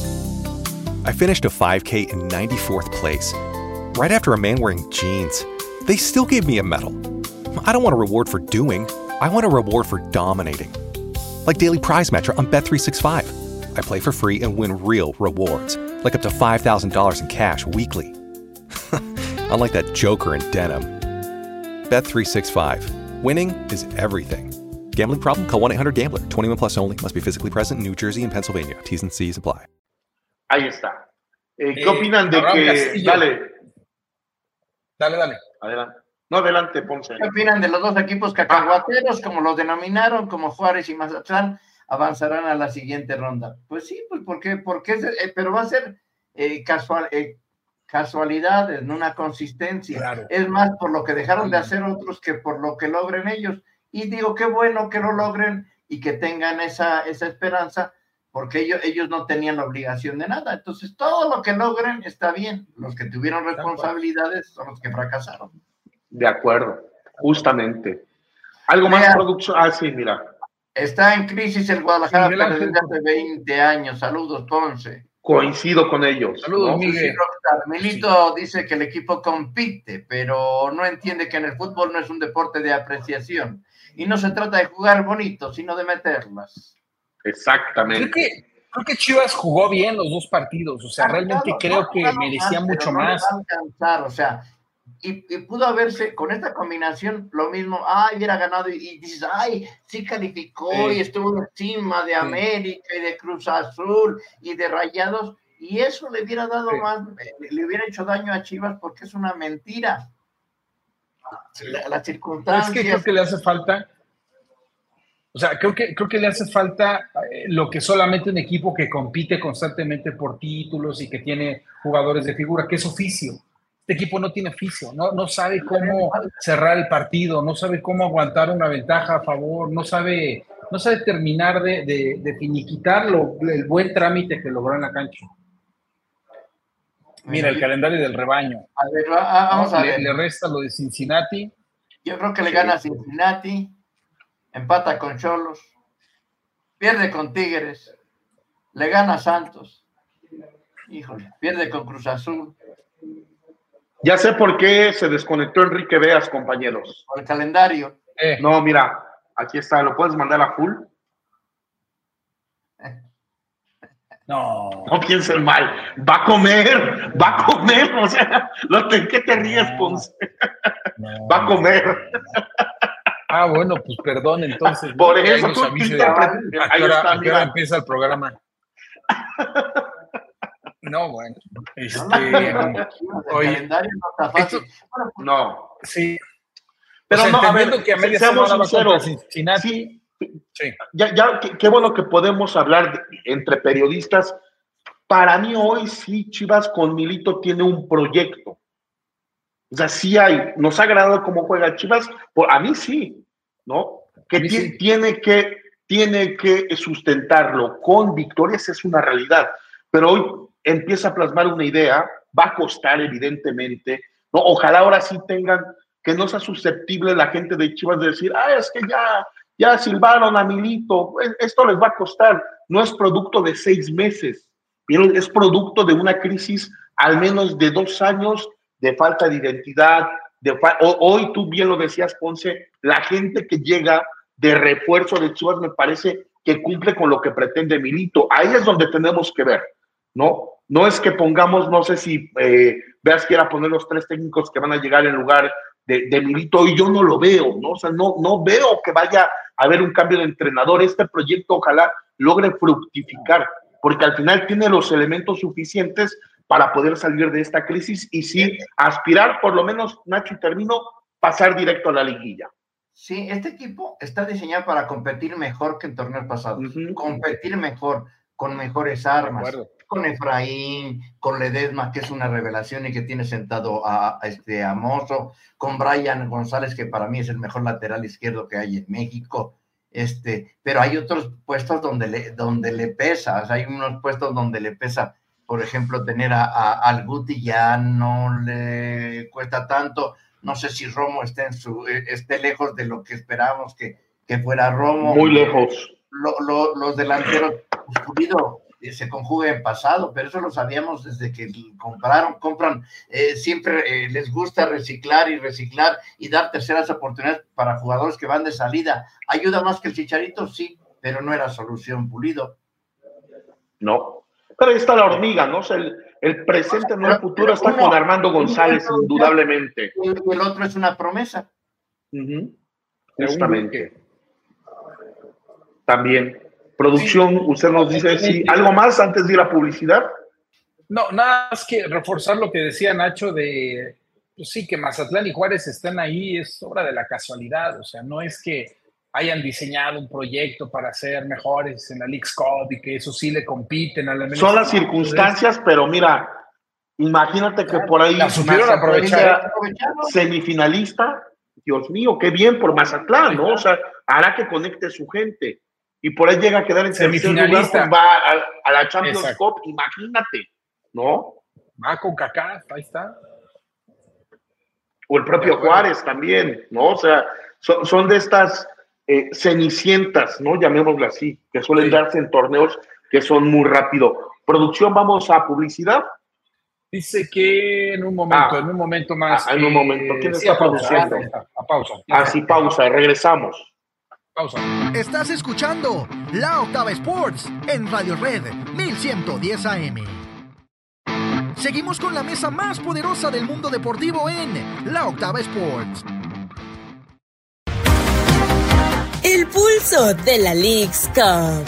I finished a five K in ninety-fourth place. Right after a man wearing jeans. They still gave me a medal. I don't want a reward for doing. I want a reward for dominating. Like Daily Prize Match on Bet three sixty-five. I play for free and win real rewards, like up to five thousand dollars in cash weekly. Unlike that joker in denim. Bet three sixty-five. Winning is everything. Gambling problem? Call one eight hundred gambler. twenty-one plus only. Must be physically present in New Jersey and Pennsylvania. T's and C's apply. Ahí está. Eh, ¿Qué eh, opinan de que... Castillo. Dale. Dale, dale. Adelante. No, adelante, Ponce. ¿Qué opinan de los dos equipos cacahuateros, como los denominaron, como Juárez y Mazatlán, avanzarán a la siguiente ronda? Pues sí, pues porque, porque eh, pero va a ser eh, casual, eh, casualidades, no una consistencia. Claro. Es más por lo que dejaron de hacer otros que por lo que logren ellos. Y digo, qué bueno que lo logren y que tengan esa, esa esperanza, porque ellos, ellos no tenían la obligación de nada. Entonces, todo lo que logren está bien. Los que tuvieron responsabilidades son los que fracasaron. De acuerdo, justamente. ¿Algo más, mira, producción? Ah, sí, mira. Está en crisis el Guadalajara sí, desde hace veinte años. Saludos, Ponce. Coincido con ellos. Saludos, ¿no? Miguel. Milito sí. Dice que el equipo compite, pero no entiende que en el fútbol no es un deporte de apreciación. Y no se trata de jugar bonito, sino de meterlas. Exactamente. Creo que, creo que Chivas jugó bien los dos partidos. O sea, claro, realmente creo no, que no, merecía no, mucho no más. Va a alcanzar, o sea, y, y pudo haberse, con esta combinación, lo mismo, ay, hubiera ganado, y, y dices, ay, sí calificó, sí. Y estuvo encima de sí. América, y de Cruz Azul, y de Rayados, y eso le hubiera dado sí. más, le hubiera hecho daño a Chivas, porque es una mentira. La, la circunstancia. Es que creo que le hace falta, o sea, creo que, creo que le hace falta eh, lo que solamente un equipo que compite constantemente por títulos y que tiene jugadores de figura, que es oficio. Este equipo no tiene oficio, no, no sabe cómo cerrar el partido, no sabe cómo aguantar una ventaja a favor, no sabe, no sabe terminar de, de, de finiquitar lo, el buen trámite que logró en la cancha. Mira, el calendario del rebaño. A ver, vamos ¿no? a le, ver. Le resta lo de Cincinnati. Yo creo que le gana a Cincinnati, empata con Xolos, pierde con Tigres, le gana a Santos, híjole, pierde con Cruz Azul. Ya sé por qué se desconectó Enrique Veas, compañeros. Por el calendario. Eh. No, mira, aquí está, ¿lo puedes mandar a full? No. No piensen mal. Va a comer, va a comer. O sea, lo te, ¿qué te ríes, Ponce? No, va a comer. Ah, bueno, pues perdón, entonces. Por ¿no? eso, Ahí tú, nos avise tú de- interpre- ¿A ahí qué hora, está, a qué hora mira. empieza el programa? No, bueno. Este, El oye, calendario no está fácil. Bueno, pues, No. sí. Pero O sea, no, a entendiendo ver, que a media seamos semana va contra sinceros. Cincinnati. Sí, Sí. ya, ya qué, qué bueno que podemos hablar de- entre periodistas. Para mí hoy sí, Chivas con Milito tiene un proyecto. O sea, sí hay, nos ha agradado cómo juega Chivas, pues a mí sí, ¿no? Que mí ti- sí. tiene que tiene que sustentarlo con victorias, es una realidad. Pero hoy empieza a plasmar una idea, va a costar evidentemente, ¿no? Ojalá ahora sí tengan, que no sea susceptible la gente de Chivas de decir, ah, es que ya, ya silbaron a Milito, esto les va a costar. No es producto de seis meses, pero es producto de una crisis al menos de dos años de falta de identidad. De fa- o- hoy tú bien lo decías, Ponce, la gente que llega de refuerzo de Chivas me parece que cumple con lo que pretende Milito. Ahí es donde tenemos que ver, ¿no? No es que pongamos, no sé si eh, Veas quiera poner los tres técnicos que van a llegar en lugar de, de Milito, y yo no lo veo, ¿no? O sea, no, no veo que vaya a haber un cambio de entrenador. Este proyecto ojalá logre fructificar, porque al final tiene los elementos suficientes para poder salir de esta crisis y sí aspirar, por lo menos, Nacho, y termino, pasar directo a la liguilla. Sí, este equipo está diseñado para competir mejor que en torneos pasados. Uh-huh. Competir mejor, con mejores armas. Con Efraín, con Ledesma, que es una revelación y que tiene sentado a, a, este, a Mozo, con Brian González, que para mí es el mejor lateral izquierdo que hay en México. Este, pero hay otros puestos donde le, donde le pesa, o sea, hay unos puestos donde le pesa. Por ejemplo, tener a, a, al Guti ya no le cuesta tanto. No sé si Romo esté, en su, esté lejos de lo que esperábamos que, que fuera Romo. Muy lejos. Lo, lo, los delanteros, pues, Pulido, eh, se conjuga en pasado, pero eso lo sabíamos desde que compraron, compran. Eh, siempre eh, les gusta reciclar y reciclar y dar terceras oportunidades para jugadores que van de salida. ¿Ayuda más que el Chicharito? Sí, pero no era solución, Pulido. No. Pero ahí está la hormiga, ¿no? O sea, el, el presente, no el futuro, está con Armando González, indudablemente. Y el otro es una promesa. Uh-huh. Justamente. También. Producción, usted nos dice, sí, ¿algo más antes de ir a publicidad? No, nada más que reforzar lo que decía Nacho de, pues sí, que Mazatlán y Juárez están ahí, es obra de la casualidad, o sea, no es que hayan diseñado un proyecto para ser mejores en la Leagues Cup y que eso sí le compiten. A la Son las circunstancias, pero mira, imagínate que por ahí la supieron aprovechar. Semifinalista, Dios mío, qué bien por Mazatlán, ¿no? O sea, hará que conecte su gente. Y por ahí llega a quedar en tercer lugar, pues va a, a la Champions Exacto. Cup, imagínate, ¿no? Va con Kaká, ahí está. O el propio Juárez también, ¿no? O sea, son, son de estas eh, cenicientas, ¿no? Llamémoslo así, que suelen sí. darse en torneos que son muy rápido. Producción, vamos a publicidad. Dice que en un momento, ah, en un momento más. Ah, en un momento. ¿Quién sí, está pausa, produciendo? A, a pausa. Ah, sí, pausa, regresamos. Pausa. Estás escuchando La Octava Sports en Radio Red mil ciento diez A M. Seguimos con la mesa más poderosa del mundo deportivo en La Octava Sports. El pulso de la Leagues Cup.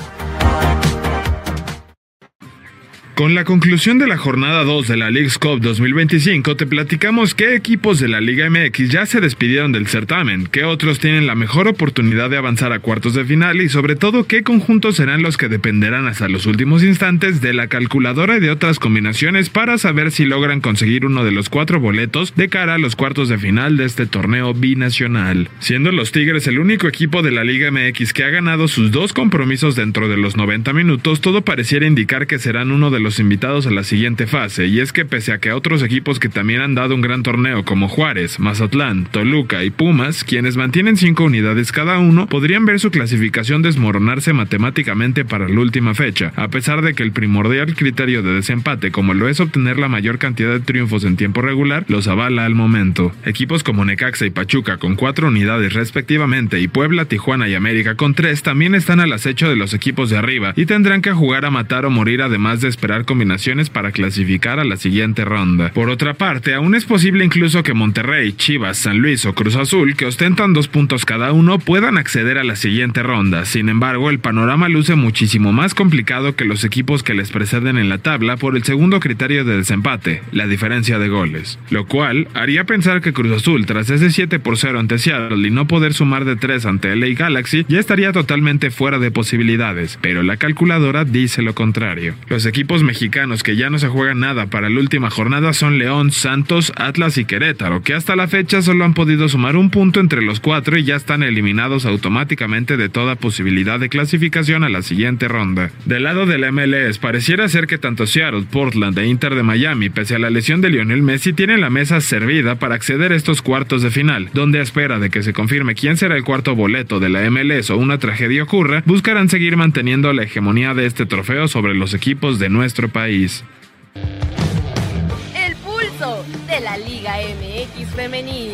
Con la conclusión de la jornada dos de la Leagues Cup dos mil veinticinco, te platicamos qué equipos de la Liga M X ya se despidieron del certamen, qué otros tienen la mejor oportunidad de avanzar a cuartos de final y sobre todo qué conjuntos serán los que dependerán hasta los últimos instantes de la calculadora y de otras combinaciones para saber si logran conseguir uno de los cuatro boletos de cara a los cuartos de final de este torneo binacional. Siendo los Tigres el único equipo de la Liga M X que ha ganado sus dos compromisos dentro de los noventa minutos, todo pareciera indicar que serán uno de los los invitados a la siguiente fase, y es que pese a que otros equipos que también han dado un gran torneo como Juárez, Mazatlán, Toluca y Pumas, quienes mantienen cinco unidades cada uno, podrían ver su clasificación desmoronarse matemáticamente para la última fecha, a pesar de que el primordial criterio de desempate, como lo es obtener la mayor cantidad de triunfos en tiempo regular, los avala al momento. Equipos como Necaxa y Pachuca con cuatro unidades respectivamente, y Puebla, Tijuana y América con tres, también están al acecho de los equipos de arriba y tendrán que jugar a matar o morir, además de esperar generar combinaciones para clasificar a la siguiente ronda. Por otra parte, aún es posible incluso que Monterrey, Chivas, San Luis o Cruz Azul, que ostentan dos puntos cada uno, puedan acceder a la siguiente ronda. Sin embargo, el panorama luce muchísimo más complicado que los equipos que les preceden en la tabla por el segundo criterio de desempate, la diferencia de goles, lo cual haría pensar que Cruz Azul, tras ese siete por cero ante Seattle y no poder sumar de tres ante L A Galaxy, ya estaría totalmente fuera de posibilidades, pero la calculadora dice lo contrario. Los equipos mexicanos que ya no se juegan nada para la última jornada son León, Santos, Atlas y Querétaro, que hasta la fecha solo han podido sumar un punto entre los cuatro y ya están eliminados automáticamente de toda posibilidad de clasificación a la siguiente ronda. Del lado del M L S, pareciera ser que tanto Seattle, Portland e Inter de Miami, pese a la lesión de Lionel Messi, tienen la mesa servida para acceder a estos cuartos de final, donde a espera de que se confirme quién será el cuarto boleto de la M L S o una tragedia ocurra, buscarán seguir manteniendo la hegemonía de este trofeo sobre los equipos de nuestro país. El pulso de la Liga M X Femenil.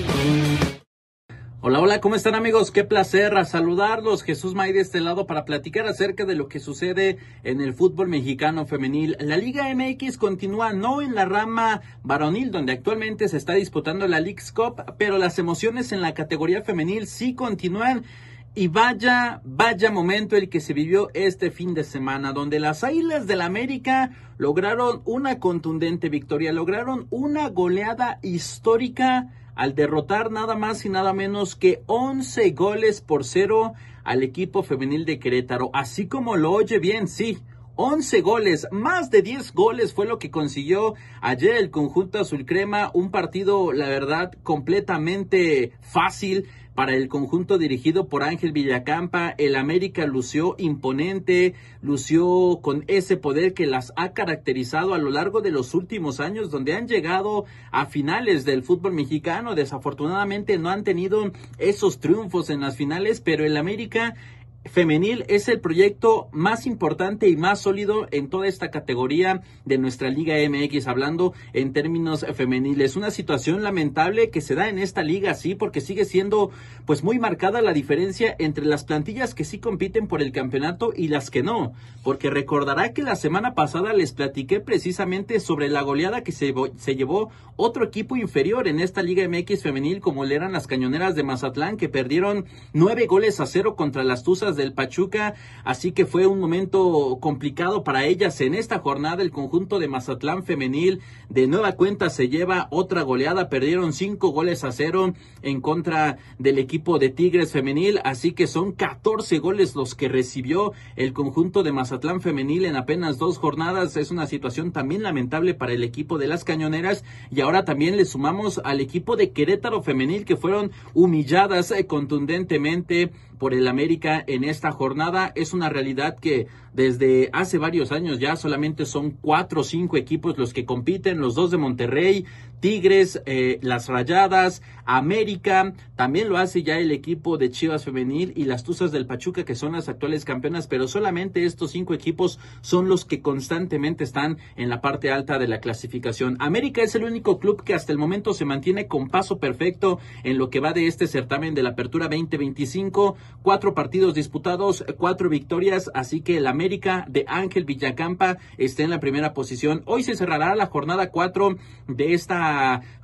Hola, hola, ¿cómo están amigos? Qué placer a saludarlos. Jesús May de este lado para platicar acerca de lo que sucede en el fútbol mexicano femenil. La Liga M X continúa no en la rama varonil, donde actualmente se está disputando la Leagues Cup, pero las emociones en la categoría femenil sí continúan. Y vaya, vaya momento el que se vivió este fin de semana, donde las Águilas del América lograron una contundente victoria, lograron una goleada histórica al derrotar nada más y nada menos que once goles por cero al equipo femenil de Querétaro. Así como lo oye bien, sí, once goles, más de diez goles fue lo que consiguió ayer el conjunto azul crema. Un partido, la verdad, completamente fácil para el conjunto dirigido por Ángel Villacampa. El América lució imponente, lució con ese poder que las ha caracterizado a lo largo de los últimos años, donde han llegado a finales del fútbol mexicano. Desafortunadamente no han tenido esos triunfos en las finales, pero el América femenil es el proyecto más importante y más sólido en toda esta categoría de nuestra Liga M X, hablando en términos femeniles. Una situación lamentable que se da en esta liga, sí, porque sigue siendo pues muy marcada la diferencia entre las plantillas que sí compiten por el campeonato y las que no, porque recordará que la semana pasada les platiqué precisamente sobre la goleada que se, se llevó otro equipo inferior en esta Liga M X femenil, como le eran las Cañoneras de Mazatlán, que perdieron nueve goles a cero contra las Tuzas del Pachuca. Así que fue un momento complicado para ellas en esta jornada. El conjunto de Mazatlán femenil de nueva cuenta se lleva otra goleada, perdieron cinco goles a cero en contra del equipo de Tigres femenil, así que son catorce goles los que recibió el conjunto de Mazatlán femenil en apenas dos jornadas. Es una situación también lamentable para el equipo de las Cañoneras, y ahora también le sumamos al equipo de Querétaro femenil, que fueron humilladas eh, contundentemente por el América en esta jornada. Es una realidad que desde hace varios años ya solamente son cuatro o cinco equipos los que compiten, los dos de Monterrey, Tigres, eh, las Rayadas, América, también lo hace ya el equipo de Chivas femenil y las Tuzas del Pachuca, que son las actuales campeonas, pero solamente estos cinco equipos son los que constantemente están en la parte alta de la clasificación. América es el único club que hasta el momento se mantiene con paso perfecto en lo que va de este certamen de la Apertura veinte veinticinco, cuatro partidos disputados, cuatro victorias, así que el América de Ángel Villacampa está en la primera posición. Hoy se cerrará la jornada cuatro de esta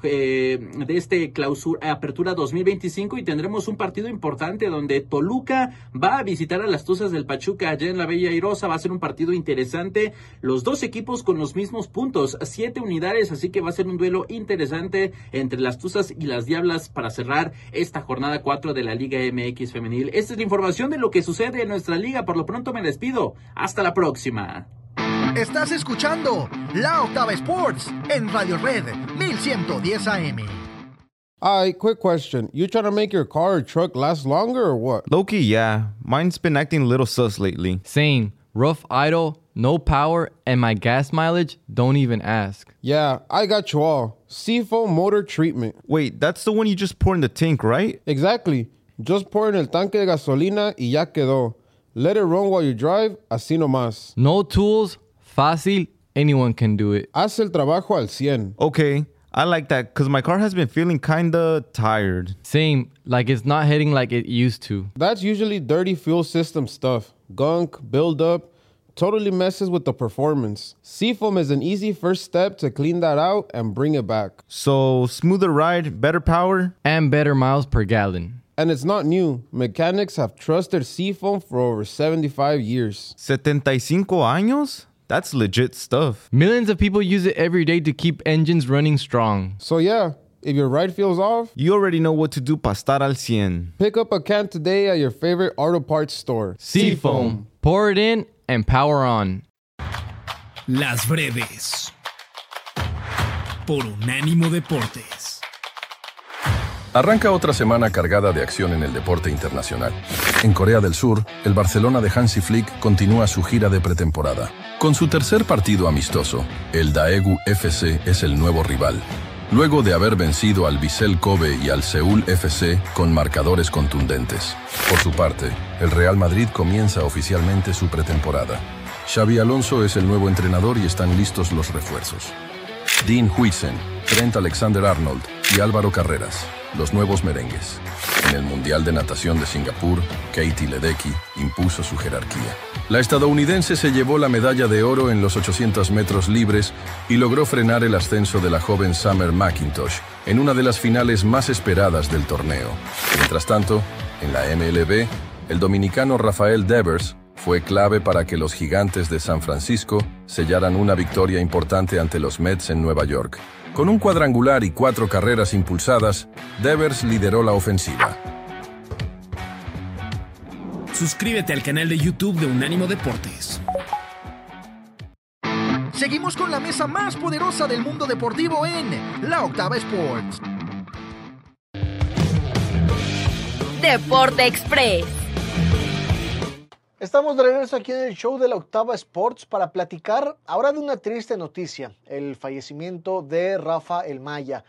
eh, de este clausura, Apertura dos mil veinticinco, y tendremos un partido importante donde Toluca va a visitar a las Tuzas del Pachuca allá en la Bella Airosa. Va a ser un partido interesante, los dos equipos con los mismos puntos, siete unidades, así que va a ser un duelo interesante entre las Tuzas y las Diablas para cerrar esta jornada cuatro de la Liga M X femenil. Esta es la información de lo que sucede en nuestra liga. Por lo pronto me despido, hasta la próxima. Estás escuchando La Octava Sports en Radio Red mil ciento diez A M. Alright, quick question. You trying to make your car or truck last longer or what? Low-key, yeah. Mine's been acting a little sus lately. Same. Rough idle, no power, and my gas mileage, don't even ask. Yeah, I got you all. Seafoam Motor Treatment. Wait, that's the one you just pour in the tank, right? Exactly. Just pour en el tanque de gasolina y ya quedó. Let it run while you drive, así nomás. No tools, fácil, anyone can do it. Haz el trabajo al cien. Okay, I like that because my car has been feeling kinda tired. Same, like it's not hitting like it used to. That's usually dirty fuel system stuff. Gunk, buildup, totally messes with the performance. Seafoam is an easy first step to clean that out and bring it back. So, smoother ride, better power, and better miles per gallon. And it's not new. Mechanics have trusted Seafoam for over seventy-five years. setenta y cinco años? That's legit stuff. Millions of people use it every day to keep engines running strong. So yeah, if your ride feels off, you already know what to do para estar al cien. Pick up a can today at your favorite auto parts store. Seafoam. Pour it in and power on. Las breves. Por Unánimo Deportes. Arranca otra semana cargada de acción en el deporte internacional. En Corea del Sur, el Barcelona de Hansi Flick continúa su gira de pretemporada. Con su tercer partido amistoso, el Daegu F C es el nuevo rival. Luego de haber vencido al Vissel Kobe y al Seúl F C con marcadores contundentes. Por su parte, el Real Madrid comienza oficialmente su pretemporada. Xabi Alonso es el nuevo entrenador y están listos los refuerzos. Dean Huijsen, Trent Alexander-Arnold y Álvaro Carreras, los nuevos merengues. En el Mundial de Natación de Singapur, Katie Ledecky impuso su jerarquía. La estadounidense se llevó la medalla de oro en los ochocientos metros libres y logró frenar el ascenso de la joven Summer McIntosh en una de las finales más esperadas del torneo. Mientras tanto, en la M L B, el dominicano Rafael Devers fue clave para que los Gigantes de San Francisco sellaran una victoria importante ante los Mets en Nueva York. Con un cuadrangular y cuatro carreras impulsadas, Devers lideró la ofensiva. Suscríbete al canal de YouTube de Unánimo Deportes. Seguimos con la mesa más poderosa del mundo deportivo en La Octava Sports. Deporte Express. Estamos de regreso aquí en el show de La Octava Sports para platicar ahora de una triste noticia, el fallecimiento de Rafa El Maya,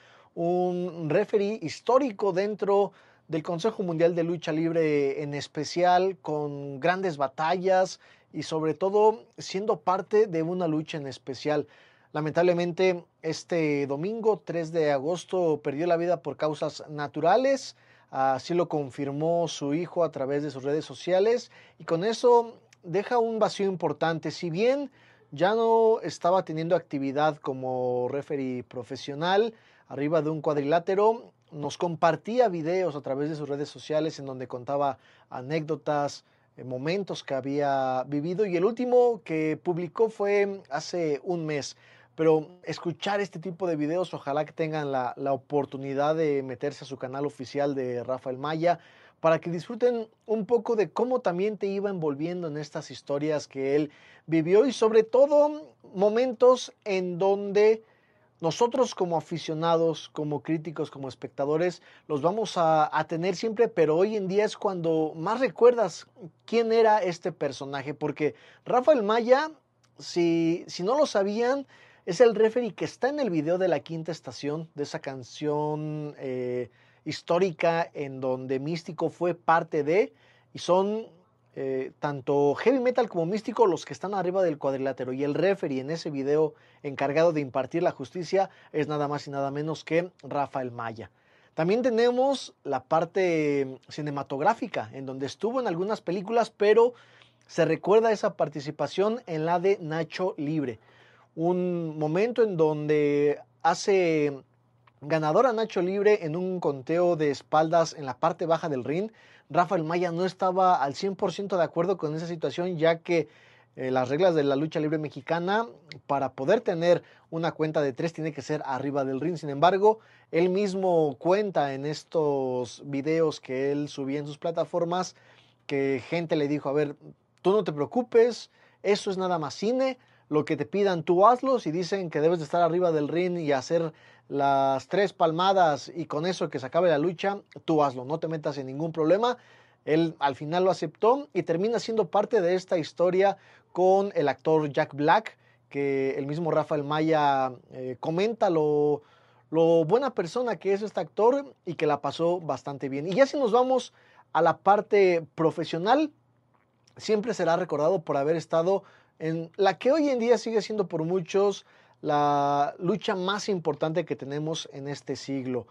un referee histórico dentro del Consejo Mundial de Lucha Libre en especial, con grandes batallas y sobre todo siendo parte de una lucha en especial. Lamentablemente este domingo tres de agosto perdió la vida por causas naturales. Así lo confirmó su hijo a través de sus redes sociales y con eso deja un vacío importante. Si bien ya no estaba teniendo actividad como referee profesional arriba de un cuadrilátero, nos compartía videos a través de sus redes sociales en donde contaba anécdotas, momentos que había vivido y el último que publicó fue hace un mes. Pero escuchar este tipo de videos, ojalá que tengan la, la oportunidad de meterse a su canal oficial de Rafa El Maya para que disfruten un poco de cómo también te iba envolviendo en estas historias que él vivió y sobre todo momentos en donde nosotros como aficionados, como críticos, como espectadores, los vamos a, a tener siempre, pero hoy en día es cuando más recuerdas quién era este personaje, porque Rafa El Maya, si, si no lo sabían, es el referee que está en el video de La Quinta Estación, de esa canción eh, histórica en donde Místico fue parte de, y son eh, tanto Heavy Metal como Místico los que están arriba del cuadrilátero, y el referee en ese video encargado de impartir la justicia es nada más y nada menos que Rafa El Maya. También tenemos la parte cinematográfica, en donde estuvo en algunas películas, pero se recuerda esa participación en la de Nacho Libre. Un momento en donde hace ganador a Nacho Libre en un conteo de espaldas en la parte baja del ring. Rafa El Maya no estaba al cien por ciento de acuerdo con esa situación, ya que eh, las reglas de la lucha libre mexicana, para poder tener una cuenta de tres, tiene que ser arriba del ring. Sin embargo, él mismo cuenta en estos videos que él subía en sus plataformas que gente le dijo, a ver, tú no te preocupes, eso es nada más cine, lo que te pidan tú hazlo, si dicen que debes de estar arriba del ring y hacer las tres palmadas y con eso que se acabe la lucha, tú hazlo, no te metas en ningún problema. Él al final lo aceptó y termina siendo parte de esta historia con el actor Jack Black, que el mismo Rafa El Maya eh, comenta lo, lo buena persona que es este actor y que la pasó bastante bien. Y ya si nos vamos a la parte profesional, siempre será recordado por haber estado en la que hoy en día sigue siendo por muchos la lucha más importante que tenemos en este siglo.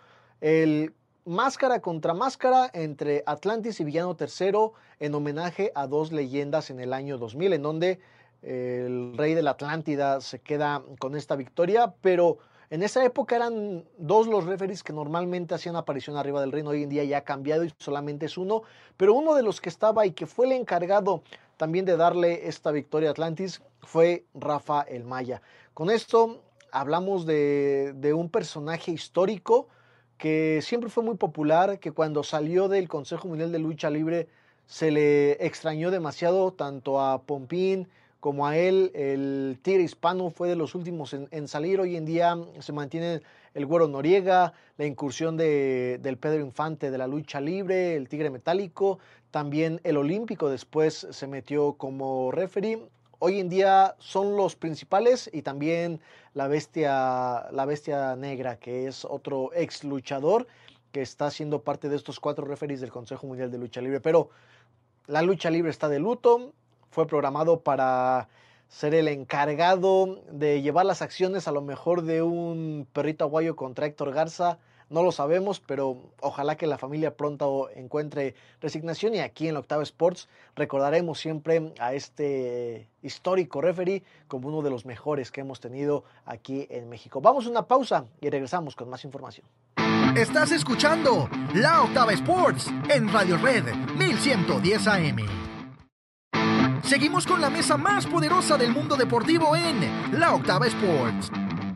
El máscara contra máscara entre Atlantis y Villano Tercero en homenaje a dos leyendas en el año dos mil, en donde el rey de la Atlántida se queda con esta victoria, pero en esa época eran dos los referees que normalmente hacían aparición arriba del ring. Hoy en día ya ha cambiado y solamente es uno, pero uno de los que estaba y que fue el encargado también de darle esta victoria a Atlantis fue Rafa el Maya. Con esto hablamos de, de un personaje histórico que siempre fue muy popular, que cuando salió del Consejo Mundial de Lucha Libre se le extrañó demasiado, tanto a Pompín como a él. El Tigre Hispano fue de los últimos en, en salir. Hoy en día se mantiene el Güero Noriega, la incursión de, del Pedro Infante de la lucha libre, el Tigre Metálico, también el Olímpico después se metió como referee. Hoy en día son los principales, y también la bestia, la bestia negra, que es otro ex luchador que está siendo parte de estos cuatro referees del Consejo Mundial de Lucha Libre. Pero la lucha libre está de luto. Fue programado para ser el encargado de llevar las acciones a lo mejor de un Perrito Aguayo contra Héctor Garza. No lo sabemos, pero ojalá que la familia pronto encuentre resignación, y aquí en la Octava Sports recordaremos siempre a este histórico referee como uno de los mejores que hemos tenido aquí en México. Vamos a una pausa y regresamos con más información. Estás escuchando La Octava Sports en Radio Red mil ciento diez A M. Seguimos con la mesa más poderosa del mundo deportivo en La Octava Sports.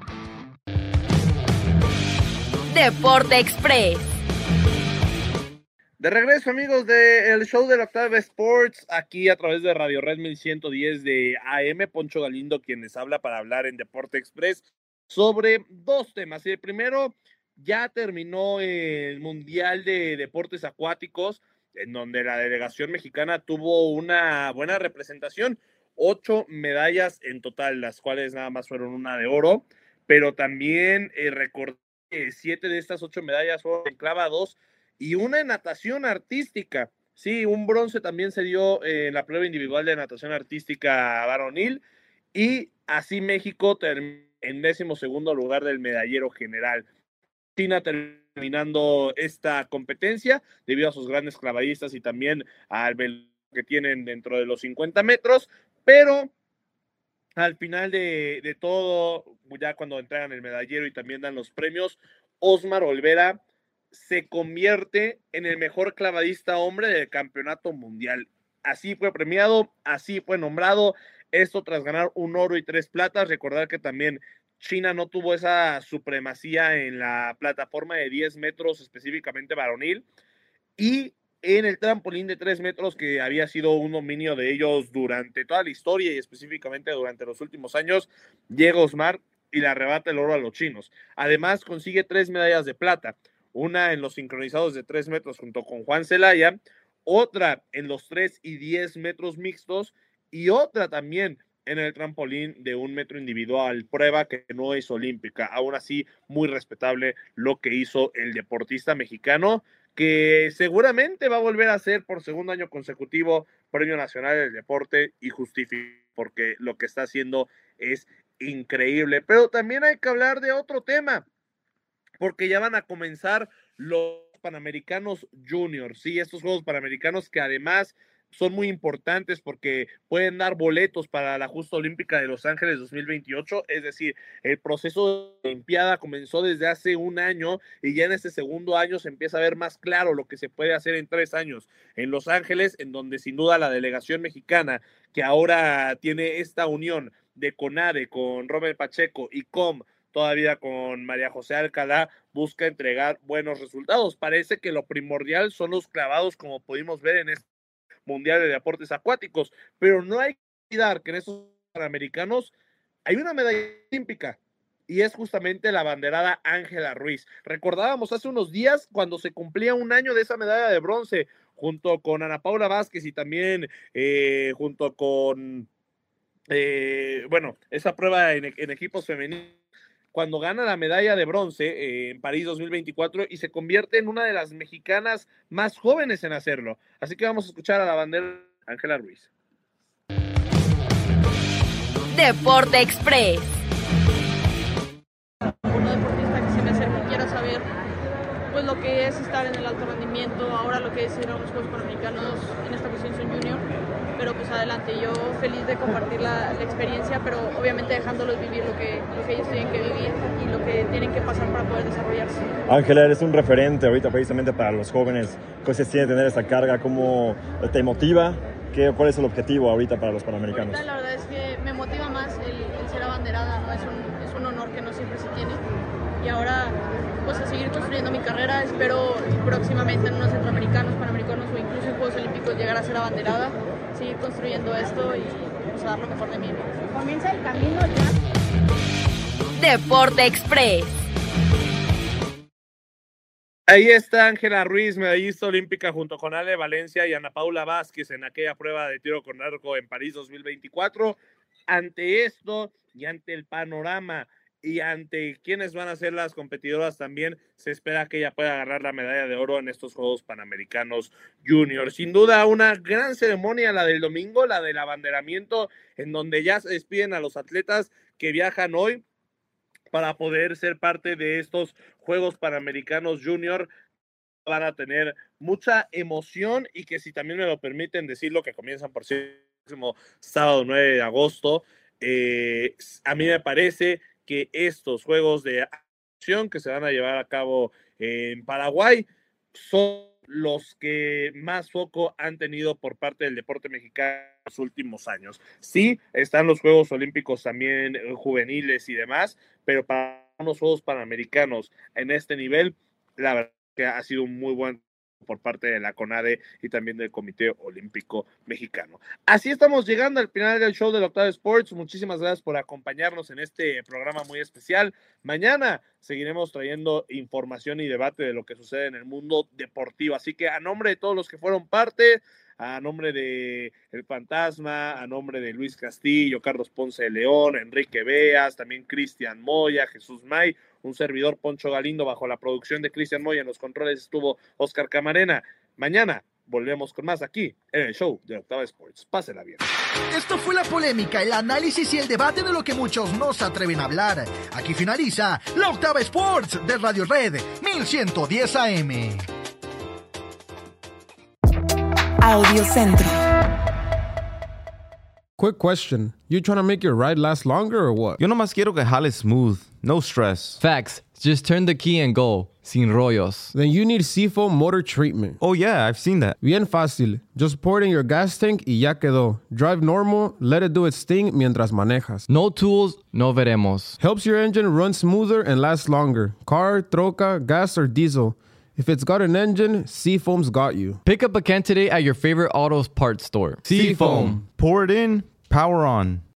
Deporte Express. De regreso, amigos, del show de la Octava Sports, aquí a través de Radio Red mil ciento diez de A M. Poncho Galindo quien les habla para hablar en Deporte Express sobre dos temas. El primero, ya terminó el Mundial de Deportes Acuáticos, en donde la delegación mexicana tuvo una buena representación, ocho medallas en total, las cuales nada más fueron una de oro, pero también eh, recordé que siete de estas ocho medallas fueron en clavados y una en natación artística. Sí, un bronce también se dio en la prueba individual de natación artística varonil, y así México terminó en décimo segundo lugar del medallero general. China terminando esta competencia debido a sus grandes clavadistas y también al que tienen dentro de los cincuenta metros, pero al final de, de todo, ya cuando entregan el medallero y también dan los premios, Osmar Olvera se convierte en el mejor clavadista hombre del campeonato mundial. Así fue premiado, así fue nombrado, esto tras ganar un oro y tres platas. Recordar que también China no tuvo esa supremacía en la plataforma de diez metros, específicamente varonil, y en el trampolín de tres metros, que había sido un dominio de ellos durante toda la historia y específicamente durante los últimos años, llega Osmar y le arrebata el oro a los chinos. Además, consigue tres medallas de plata, una en los sincronizados de tres metros junto con Juan Celaya, otra en los tres y diez metros mixtos, y otra también en el trampolín de un metro individual, prueba que no es olímpica. Aún así, muy respetable lo que hizo el deportista mexicano, que seguramente va a volver a ser por segundo año consecutivo Premio Nacional del Deporte, y justifica, porque lo que está haciendo es increíble. Pero también hay que hablar de otro tema, porque ya van a comenzar los Panamericanos Juniors, sí, estos Juegos Panamericanos que además son muy importantes porque pueden dar boletos para la justa olímpica de Los Ángeles dos mil veintiocho, es decir, el proceso de Olimpiada comenzó desde hace un año y ya en este segundo año se empieza a ver más claro lo que se puede hacer en tres años en Los Ángeles, en donde sin duda la delegación mexicana, que ahora tiene esta unión de CONADE con Rommel Pacheco y C O M todavía con María José Alcalá, busca entregar buenos resultados. Parece que lo primordial son los clavados, como pudimos ver en este Mundial de Deportes Acuáticos, pero no hay que olvidar que en estos Panamericanos hay una medalla olímpica, y es justamente la abanderada Ángela Ruiz. Recordábamos hace unos días cuando se cumplía un año de esa medalla de bronce, junto con Ana Paula Vázquez y también eh, junto con, eh, bueno, esa prueba en, en equipos femeninos, cuando gana la medalla de bronce eh, en París dos mil veinticuatro y se convierte en una de las mexicanas más jóvenes en hacerlo. Así que vamos a escuchar a la bandera Ángela Ruiz. Deporte Express. Una deportista que se me acerque y quiera saber pues lo que es estar en el alto rendimiento, ahora lo que es ir a los Juegos Panamericanos, en esta ocasión son junior. pero pues adelante, yo feliz de compartir la, la experiencia, pero obviamente dejándolos vivir lo que, lo que ellos tienen que vivir y lo que tienen que pasar para poder desarrollarse. Ángela, eres un referente ahorita precisamente para los jóvenes. ¿Cómo se siente tener esta carga? ¿Cómo te motiva? ¿Qué, ¿Cuál es el objetivo ahorita para los Panamericanos? Ahorita, la verdad es que me motiva más el, el ser abanderada, ¿no? Es un, es un honor que no siempre se tiene. Y ahora, pues a seguir construyendo mi carrera, espero próximamente en unos centroamericanos, panamericanos o incluso en Juegos Olímpicos llegar a ser abanderada, seguir construyendo esto y pues, a dar lo mejor de mí. Comienza el camino ya. Deporte Express. Ahí está Ángela Ruiz, medallista olímpica junto con Ale Valencia y Ana Paula Vázquez en aquella prueba de tiro con arco en París dos mil veinticuatro. Ante esto y ante el panorama y ante quienes van a ser las competidoras también, se espera que ella pueda agarrar la medalla de oro en estos Juegos Panamericanos Junior. Sin duda, una gran ceremonia la del domingo, la del abanderamiento, en donde ya se despiden a los atletas que viajan hoy para poder ser parte de estos Juegos Panamericanos Junior. Van a tener mucha emoción y que, si también me lo permiten decirlo, que comienzan por el próximo sábado nueve de agosto. Eh, a mí me parece que estos juegos de acción que se van a llevar a cabo en Paraguay son los que más foco han tenido por parte del deporte mexicano en los últimos años. Sí, están los Juegos Olímpicos también juveniles y demás, pero para los Juegos Panamericanos en este nivel, la verdad que ha sido un muy buen por parte de la CONADE y también del Comité Olímpico Mexicano. Así estamos llegando al final del show de la Octava Sports. Muchísimas gracias por acompañarnos en este programa muy especial. Mañana seguiremos trayendo información y debate de lo que sucede en el mundo deportivo. Así que a nombre de todos los que fueron parte, a nombre de El Fantasma, a nombre de Luis Castillo, Carlos Ponce de León, Enrique Beas, también Cristian Moya, Jesús May, un servidor Poncho Galindo, bajo la producción de Cristian Moya, en los controles estuvo Oscar Camarena. Mañana volvemos con más aquí en el show de Octava Sports. Pásela bien. Esto fue la polémica, el análisis y el debate de lo que muchos no se atreven a hablar. Aquí finaliza la Octava Sports de Radio Red mil ciento diez A M. Audio Centro. Quick question. You trying to make your ride last longer or what? Yo nomás quiero que jale smooth. No stress. Facts. Just turn the key and go. Sin rollos. Then you need Seafoam Motor Treatment. Oh yeah, I've seen that. Bien fácil. Just pour it in your gas tank y ya quedó. Drive normal, let it do its thing mientras manejas. No tools, no veremos. Helps your engine run smoother and last longer. Car, troca, gas, or diesel. If it's got an engine, Seafoam's got you. Pick up a can today at your favorite auto parts store. Seafoam. Pour it in, power on.